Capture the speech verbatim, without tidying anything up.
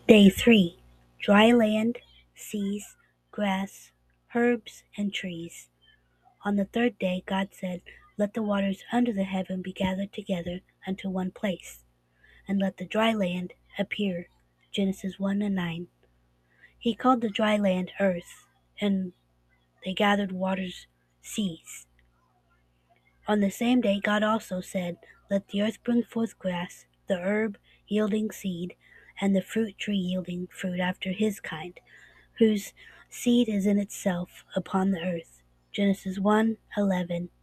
Day three. Dry land, seas, grass, herbs, and trees. On the third day God said, "Let the waters under the heaven be gathered together unto one place, and let the dry land appear." Genesis one and nine. He called the dry land earth, and the gathered waters seas. On the same day God also said, "Let the earth bring forth grass, the herb yielding seed, and the fruit tree yielding fruit after his kind, whose seed is in itself upon the earth." Genesis one eleven